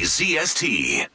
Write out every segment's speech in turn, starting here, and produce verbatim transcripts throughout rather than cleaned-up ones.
W C S T.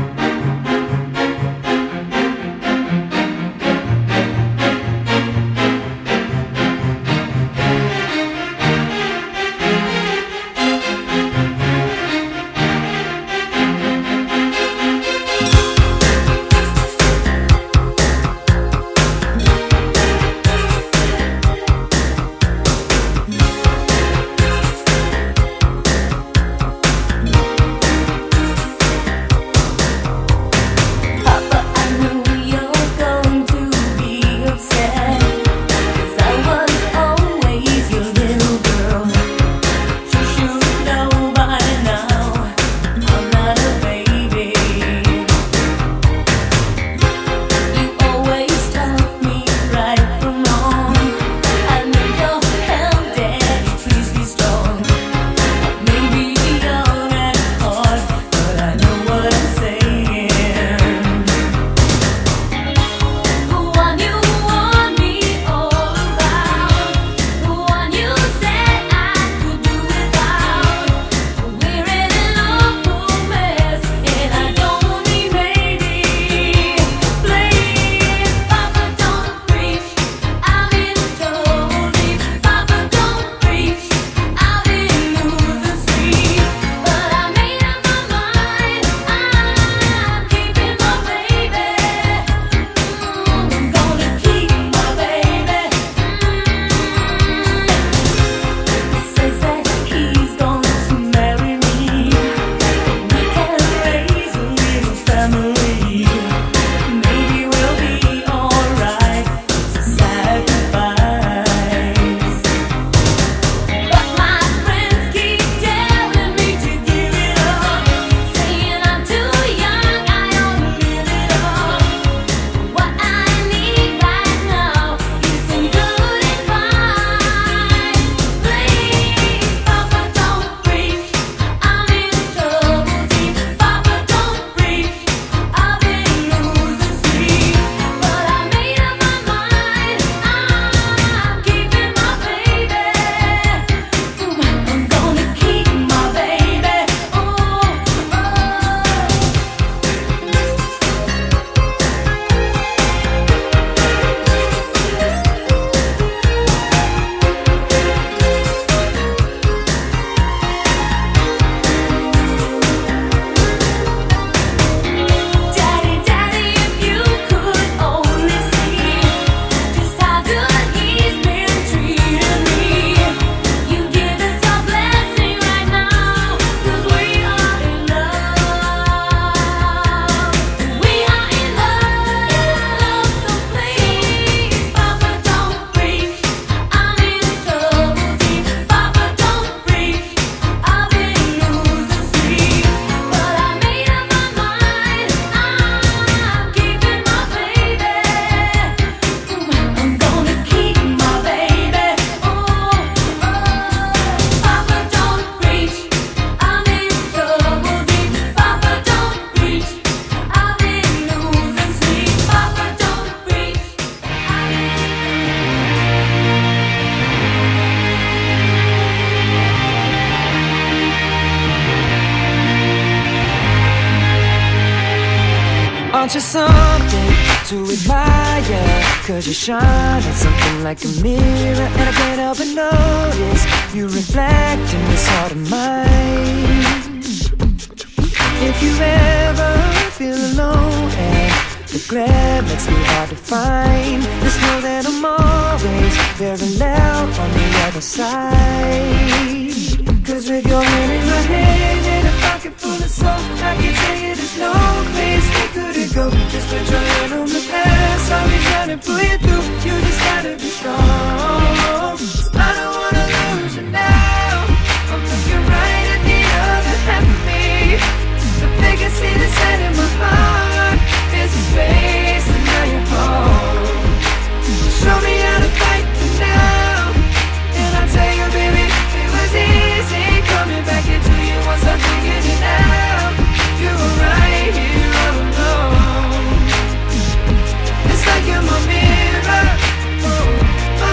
Aren't you something to admire? Cause you shine at something like a mirror, and I can't help but notice you reflect in this heart of mine. If you ever feel alone and the glare makes me hard to find, just know that I'm always very loud on the other side. Cause with your hand in my hand and a pocket full of soul, I can tell you there's no place we couldn't go. Just put your hand on the past, I'll be trying to pull you through. You just gotta be strong, 'cause I don't wanna lose you now. I'm looking right at the other half of me, but they can see the sand in my heart. There's a space and now you're home. Show me how to fight for now, and I'll tell you, baby, it was easy coming back into you once I figured it out. You were right here all alone. It's like you're my mirror, oh, my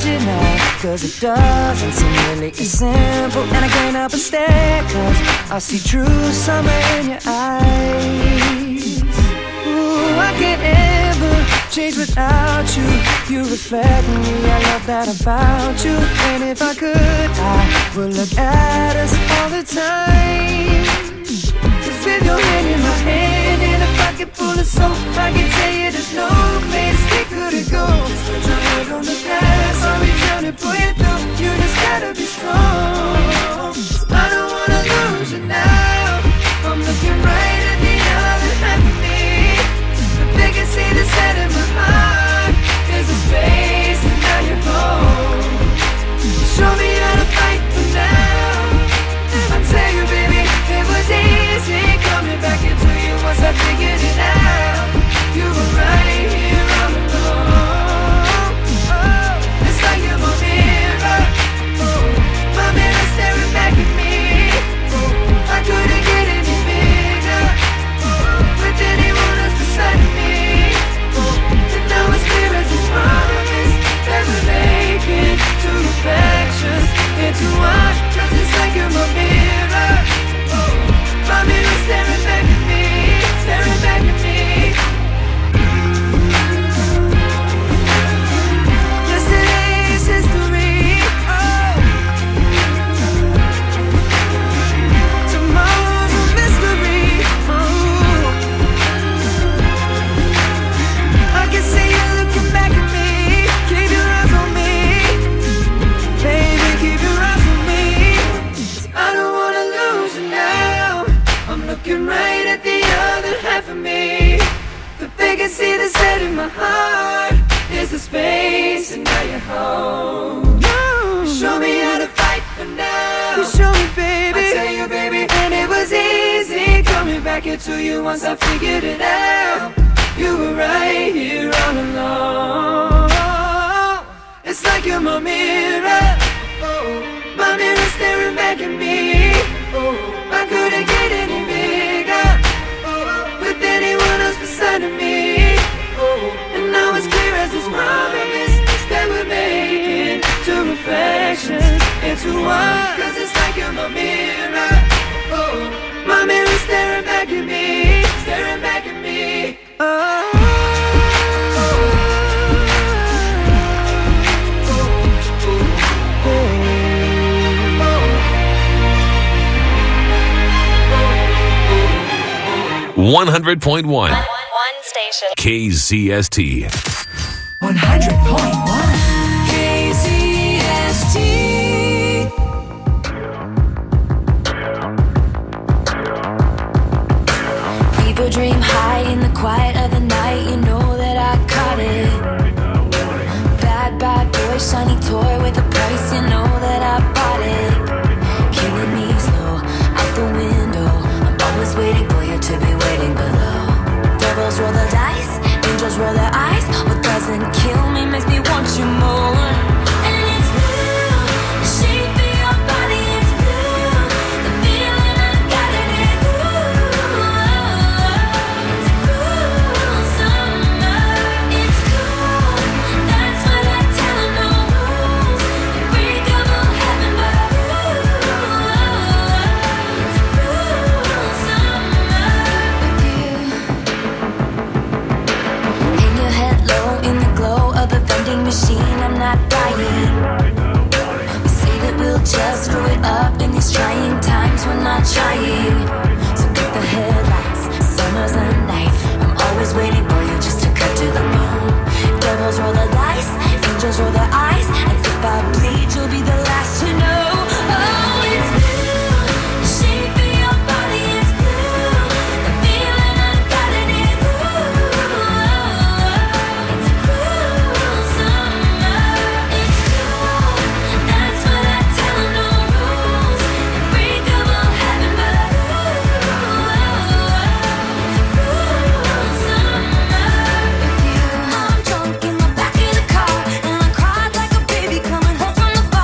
original, cause it doesn't seem really as simple. And I can't help but stare, cause I see true summer in your eyes. Ooh, I can't ever change without you. You reflect me, I love that about you. And if I could, I would look at us all the time. Cause with your hand in my hand and a pocket full of soap, I can tell you there's no place we couldn't go. Just put your head on the glass, I'll reach out and pull you through. You just gotta be strong. I don't wanna lose you now. I'm looking right at the other half of me. The biggest see the set in my heart is a space, and now you're home. Show me how to fight for now. I tell you, baby, it was easy coming back into you once I figured it out. You were right here all along. Oh, it's like you're my mirror. Oh, my mirror staring back at me. Oh, I couldn't get any bigger. Oh, with anyone else beside me. Oh, and now it's clear as this promise that we're making two reflections into one. Cause it's like you're my mirror. Oh, my mirror staring back at me, staring back at me. Yesterday's history. Oh, tomorrow's a mystery. Oh, I can see you looking back at me. Keep your eyes on me, baby, keep your eyes on me. I don't wanna lose you now. I'm looking right at the other half of me. The vacancy that's set in my heart is the space, and now you're home. No. Show me how to fight for now. You show me, baby. I tell you, baby, and it was easy coming back into you once I figured it out. You were right here all along. It's like you're my mirror. Oh, my mirror staring back at me. Oh, I couldn't get any bigger. Oh, with anyone else beside of me. Oh, and now it's clear as this promise that we're making two reflections into one. Cause it's like you're my mirror. Oh, my mirror staring back at me, staring back at me. Oh. one hundred point one. One station. K Z S T. one hundred point one. K Z S T. People dream high in the quiet of the night. You know that I caught it. Bad, bad boy, shiny toy with a price. You know that I bought it. Killing me slow, out the window. I'm always waiting for you to be waiting below. Devils roll the dice, angels roll their eyes. What doesn't kill me makes me want you more. And it's blue, the shape of your body is blue. The feeling I got in it, ooh. It's cool summer, it's cool. That's what I tell 'em, no rules. Unbreakable heaven, but ooh, it's cool summer with you. Hang your head low in the glow of the vending machine. I'm not dying. We say that we'll just screw it up in these trying times. We're not trying. So cut the headlights. Summer's a knife. I'm always waiting for you just to cut to the bone. Devils roll the dice, angels roll their eyes. And if I bleed, you'll be the last to know. Oh, it's blue. The shape of your body is blue. The feeling I got in it, ooh. It's cool summer. It's cool. That's what I tell 'em, no rules. Unbreakable heaven, but ooh, it's cool summer with you. I'm drunk in the back of the car, and I cried like a baby coming home from the bar.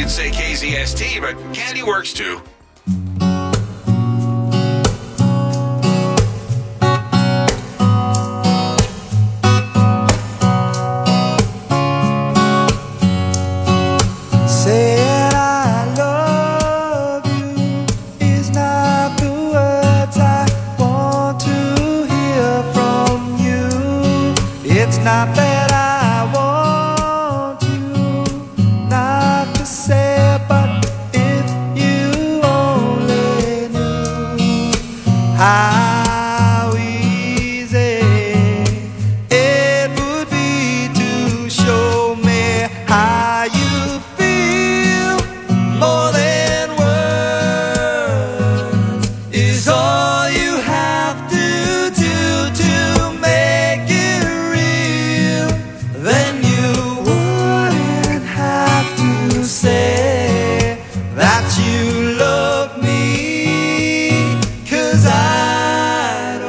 can say K Z S T, but Candy works too. Saying I love you is not the words I want to hear from you. It's not that I want you not to say, but if you only knew how easy it would be to show me how you feel. More than words is all you have to do to make it real. Then you wouldn't have to say that you love me, 'cause I'd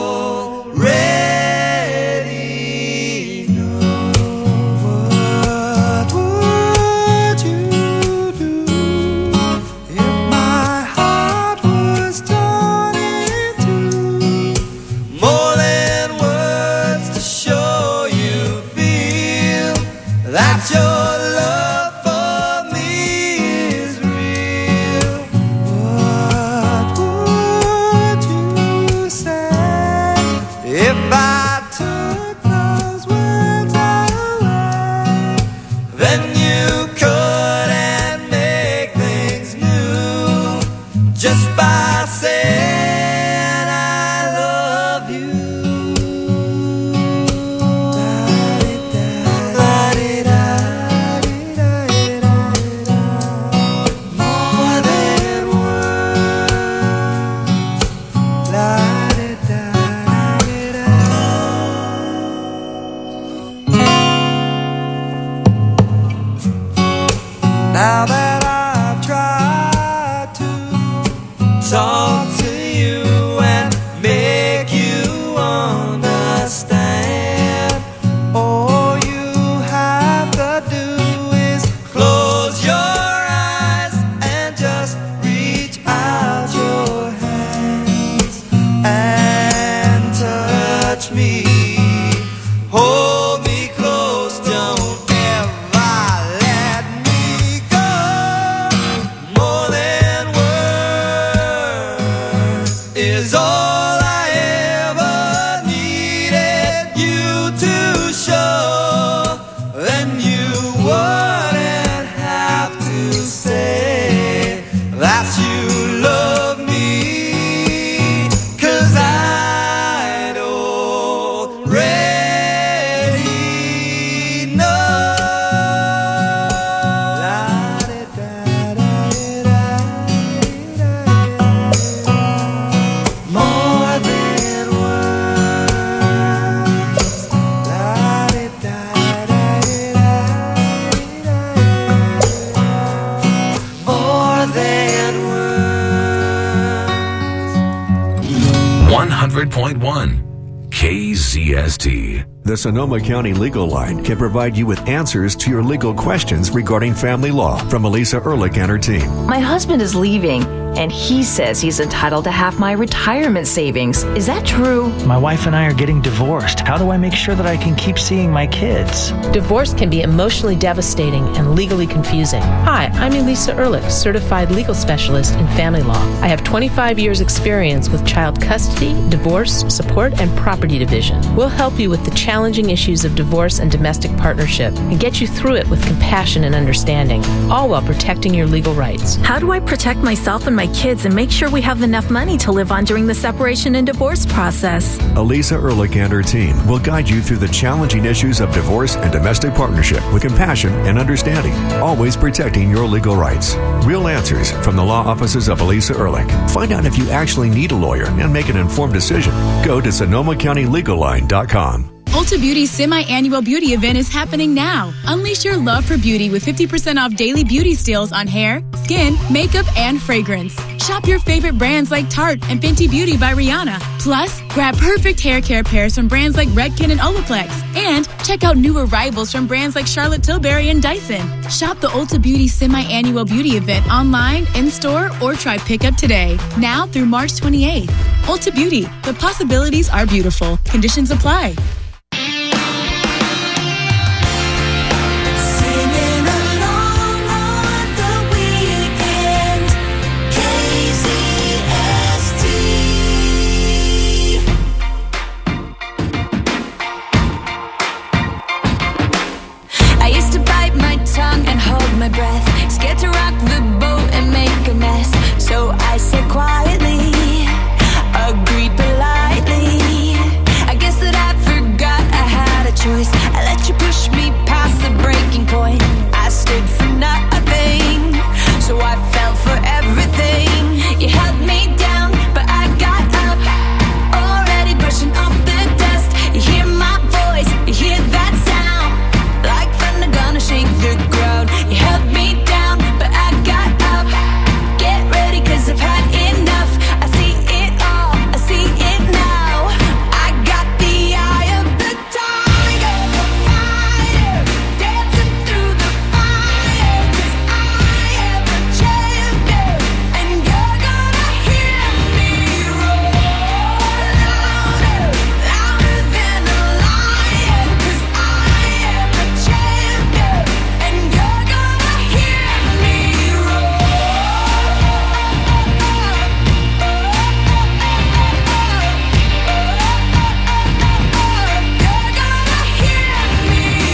already know. What would you do if my heart was torn in two? More than words to show you feel that your love for me is real. What would you say if I took those words away? Then you couldn't make things new just by saying I love you. More than words. Now that I've tried to talk to you and make you understand, all you have to do is close your eyes and just reach out your hands and touch me. Hold me close, don't ever let me go. More than words is all I ever needed you to show. Then you wouldn't have to say that you love me, 'cause I'd already know. More than words. More than words. one hundred point one K Z S T. The Sonoma County Legal Line can provide you with answers to your legal questions regarding family law from Elisa Ehrlich and her team. My husband is leaving, and he says he's entitled to half my retirement savings. Is that true? My wife and I are getting divorced. How do I make sure that I can keep seeing my kids? Divorce can be emotionally devastating and legally confusing. Hi, I'm Elisa Ehrlich, certified legal specialist in family law. I have twenty-five years experience with child custody, divorce, support, and property division. We'll help you with the challenging issues of divorce and domestic partnership and get you through it with compassion and understanding, all while protecting your legal rights. How do I protect myself and my kids and make sure we have enough money to live on during the separation and divorce process? Elisa Ehrlich and her team will guide you through the challenging issues of divorce and domestic partnership with compassion and understanding, always protecting your legal rights. Real answers from the law offices of Elisa Ehrlich. Find out if you actually need a lawyer and make an informed decision. Go to Sonoma County Legal Line dot com. Ulta Beauty's semi-annual beauty event is happening now. Unleash your love for beauty with fifty percent off daily beauty steals on hair, skin, makeup, and fragrance. Shop your favorite brands like Tarte and Fenty Beauty by Rihanna. Plus, grab perfect hair care pairs from brands like Redken and Olaplex. And check out new arrivals from brands like Charlotte Tilbury and Dyson. Shop the Ulta Beauty semi-annual beauty event online, in-store, or try pickup today. Now through March twenty-eighth. Ulta Beauty. The possibilities are beautiful. Conditions apply. My breath, scared to rock the boat and make a mess. So I said quietly, agreed politely. I guess that I forgot I had a choice. I let you push me past the breaking point. I stood for nothing, so I fell for everything. You held me down, but I got up, already brushing off the dust. You hear my voice, you hear that sound, like thunder gonna shake the ground. You held me down, but I got up. Get ready, cause I've had enough. I see it all, I see it now. I got the eye of the tiger, the fighter, dancing through the fire. Cause I am a champion, and you're gonna hear me roar louder, louder than a lion. Cause I am a champion, and you're gonna hear me roar. You're gonna hear me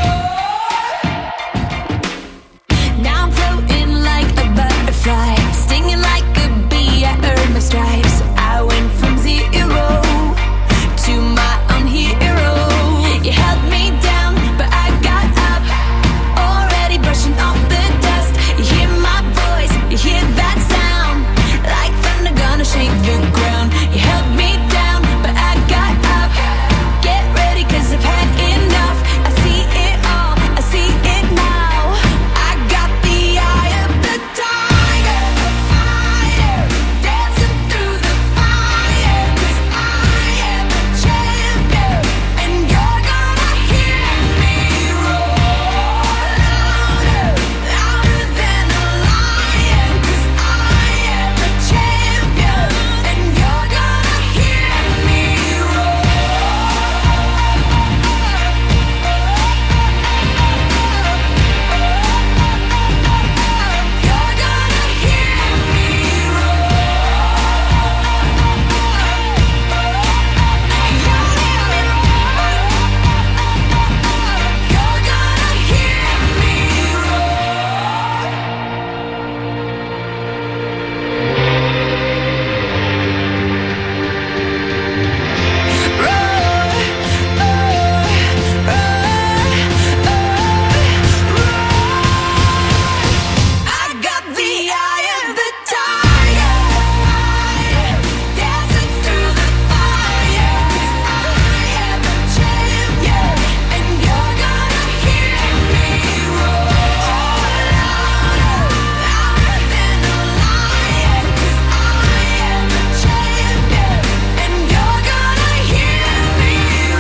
roar. Now I'm floating like a butterfly, stinging like a bee. I earned my stripes. I went from zero to my own hero. You held me down, but I got up, already brushing off the dust. You hear my voice, you hear that sound, like thunder gonna shake the ground. You held me down, but I got up. Get ready, cause I've had enough. I see it all, I see it now. I got the eye of the tiger, the fighter, dancing through the fire. Cause I am a champion, and you're gonna hear me roar louder, louder than a lion. Cause I am a champion, and you're gonna hear me roar. You're gonna hear me I got the eye of the tiger, dancing through the fire. Cause I am a champion, and you're gonna hear me roar louder, louder than a lion. Cause I am a champion, and you're gonna hear me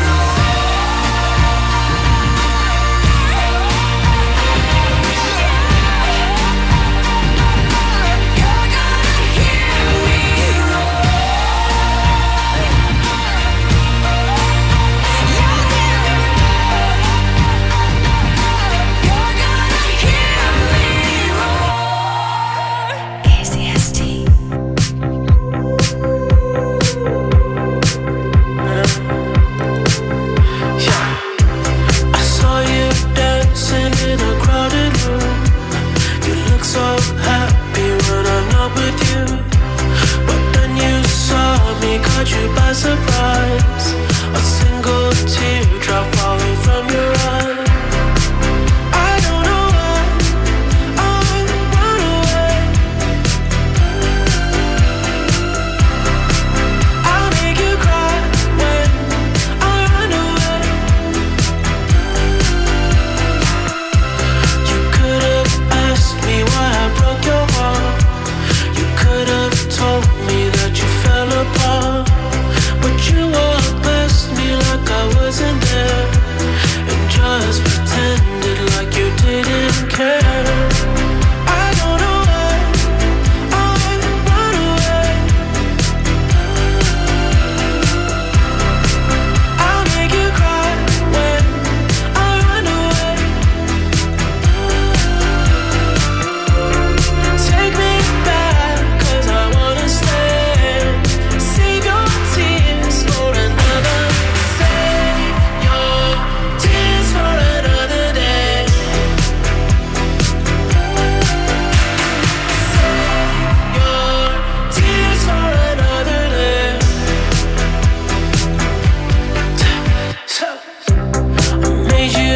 You're gonna hear me You're gonna hear me roar. K C S T. I saw you dancing in a crowded room. You look so happy when I'm not with you. But then you saw me, caught you by surprise. A single teardrop falling from your eye. I don't know why I run away. I'll make you cry when I run away.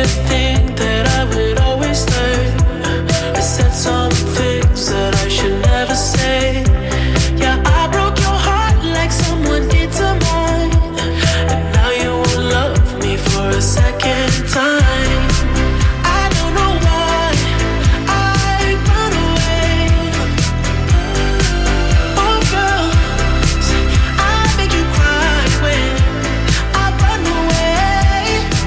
to think that I would always learn. I said some things that I should never say. Yeah, I broke your heart like someone did to mine. And now you won't love me for a second time. I don't know why I run away. Oh girl, I make you cry when I run away.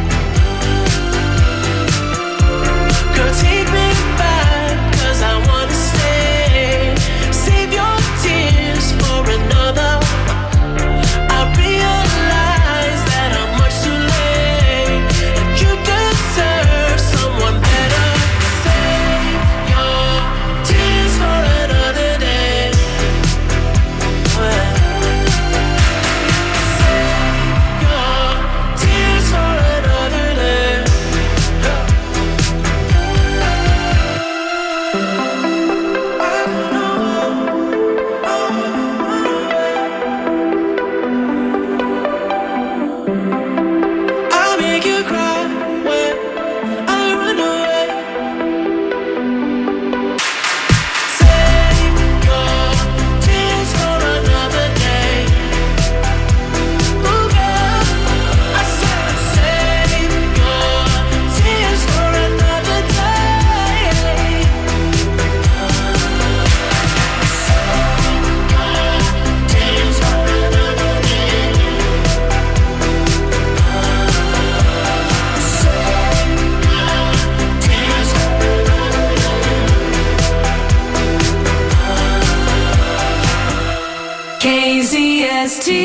Girl, take me back, 'cause I wanna stay. Save your tears for another. I realize that I'm much too late, and you deserve someone better. Save your tears for another day. Save your tears for another day. I'll make you cry when I run away. Save your tears for another day. Ooh, girl, I said save your tears for another day. Tears for another day. Tears for K Z S T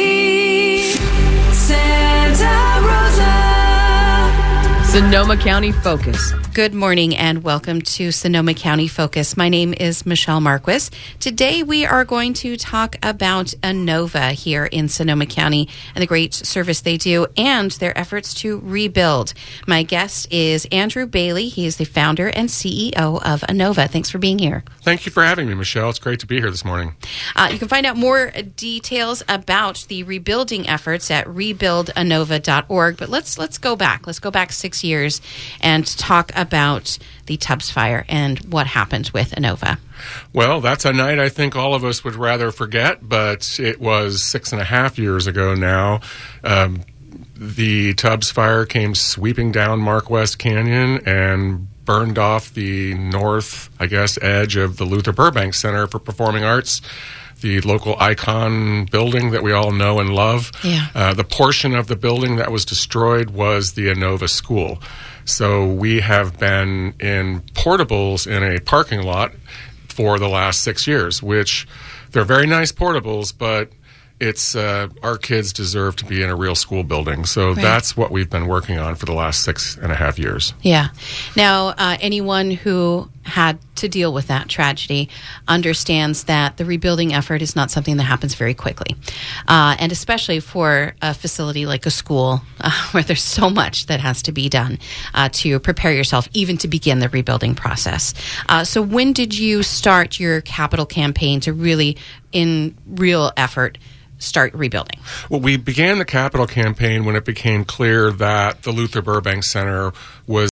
Santa Rosa. Sonoma County Focus. Good morning and welcome to Sonoma County Focus. My name is Michelle Marquis. Today we are going to talk about Inova here in Sonoma County and the great service they do and their efforts to rebuild. My guest is Andrew Bailey. He is the founder and C E O of Inova. Thanks for being here. Thank you for having me, Michelle. It's great to be here this morning. Uh, you can find out more details about the rebuilding efforts at rebuild inova dot org. But let's let's go back. Let's go back six years and talk about the Tubbs fire and what happened with Inova. Well, that's a night I think all of us would rather forget, but it was six and a half years ago now. Um, the Tubbs fire came sweeping down Mark West Canyon and burned off the north, I guess, edge of the Luther Burbank Center for Performing Arts, the local icon building that we all know and love. Yeah. Uh, the portion of the building that was destroyed was the Inova School. So we have been in portables in a parking lot for the last six years, which they're very nice portables, but it's uh, our kids deserve to be in a real school building. So Right. that's what we've been working on for the last six and a half years. Yeah. Now, uh, anyone who had to deal with that tragedy understands that the rebuilding effort is not something that happens very quickly. Uh, and especially for a facility like a school uh, where there's so much that has to be done uh, to prepare yourself even to begin the rebuilding process. Uh, so when did you start your capital campaign to really, in real effort, start rebuilding? Well, we began the capital campaign when it became clear that the Luther Burbank Center was